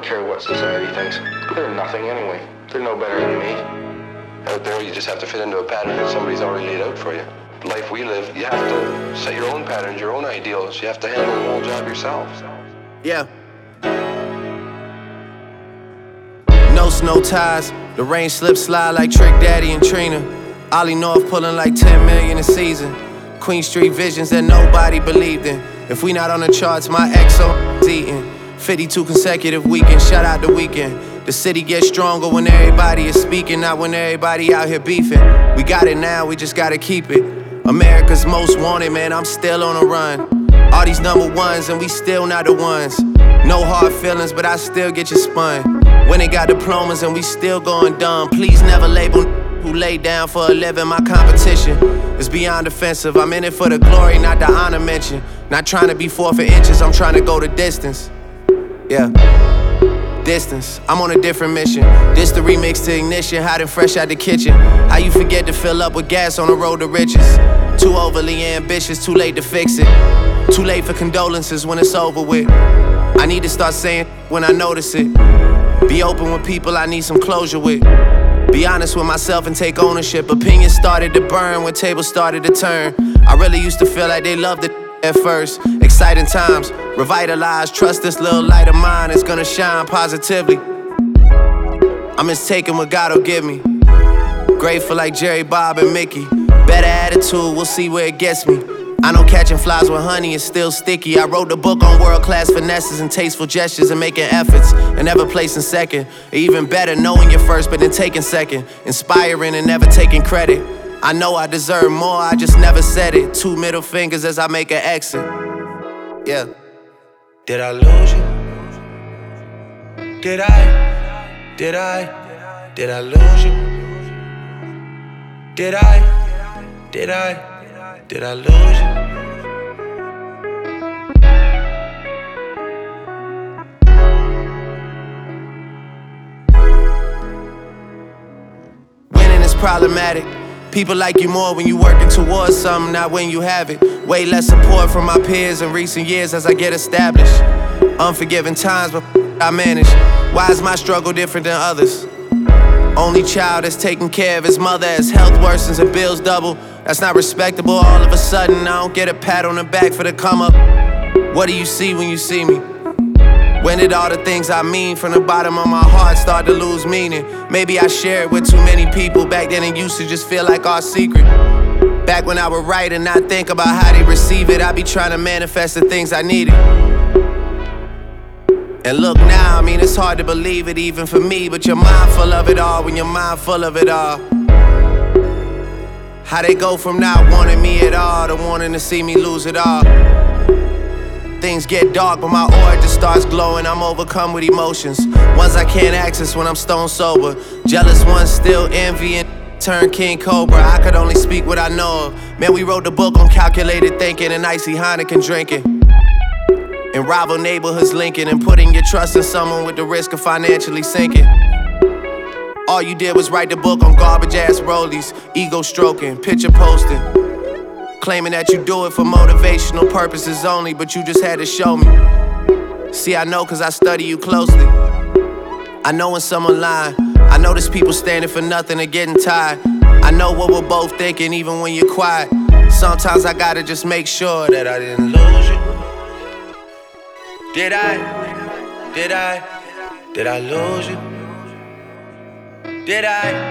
don't care what society thinks. They're nothing anyway. They're no better than me. Out there, you just have to fit into a pattern that somebody's already laid out for you. The life we live, you have to set your own patterns, your own ideals. You have to handle the whole job yourself. Yeah. No snow ties. The rain slip slide like Trick Daddy and Trina. Ollie North pulling like 10 million a season. Queen Street visions that nobody believed in. If we not on the charts, my XO's eating. 52 consecutive weekends, shout out the weekend. The city gets stronger when everybody is speaking, not when everybody out here beefing. We got it now, we just gotta keep it. America's most wanted, man, I'm still on a run. All these number ones and we still not the ones. No hard feelings, but I still get you spun. When they got diplomas and we still going dumb. Please never label who lay down for a living. My competition is beyond offensive. I'm in it for the glory, not the honor mention. Not trying to be 4 for inches, I'm trying to go the distance. Yeah, distance, I'm on a different mission. This the remix to Ignition, hot and fresh out the kitchen. How you forget to fill up with gas on the road to riches? Too overly ambitious, too late to fix it. Too late for condolences when it's over with. I need to start saying when I notice it. Be open with people I need some closure with. Be honest with myself and take ownership. Opinions started to burn when tables started to turn. I really used to feel like they loved it at first. Exciting times, revitalize. Trust this little light of mine is gonna shine positively. I'm just taking what God will give me. Grateful like Jerry, Bob, and Mickey. Better attitude, we'll see where it gets me. I know catching flies with honey is still sticky. I wrote the book on world-class finesses and tasteful gestures and making efforts and never placing second. Or even better, knowing you're first but then taking second. Inspiring and never taking credit. I know I deserve more, I just never said it. 2 middle fingers as I make an exit. Yeah. Did I lose you? Did I? Did I lose you? Did I lose you? Winning is problematic. People like you more when you working towards something, not when you have it. Way less support from my peers in recent years as I get established. Unforgiving times, but I manage. Why is my struggle different than others? Only child that's taking care of his mother as health worsens and bills double. That's not respectable. All of a sudden, I don't get a pat on the back for the come up. What do you see when you see me? When did all the things I mean from the bottom of my heart start to lose meaning? Maybe I shared with too many people. Back then it used to just feel like our secret. Back when I would write and not think about how they receive it, I'd be trying to manifest the things I needed. And look now, I mean, it's hard to believe it even for me, but you're mindful of it all when you're mindful of it all. How they go from not wanting me at all to wanting to see me lose it all. Things get dark, but my aura just starts glowing. I'm overcome with emotions, ones I can't access when I'm stone sober. Jealous ones still envying, turn King Cobra. I could only speak what I know of. Man, we wrote the book on calculated thinking and icy Heineken drinking. In rival neighborhoods linking and putting your trust in someone with the risk of financially sinking. All you did was write the book on garbage ass rollies, ego stroking, picture posting. Claiming that you do it for motivational purposes only, but you just had to show me. See, I know cause I study you closely. I know when someone lying. I know there's people standing for nothing and getting tired. I know what we're both thinking even when you're quiet. Sometimes I gotta just make sure that I didn't lose you. Did I lose you? Did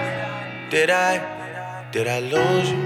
I lose you?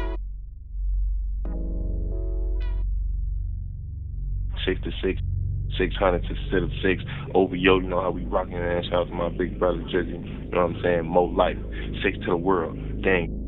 Six to six. 600 instead of 6. OVO, you know how we rocking, man. Shout out to my big brother, Jizzy. You know what I'm saying? Mo Life. 6 to the world. Gang.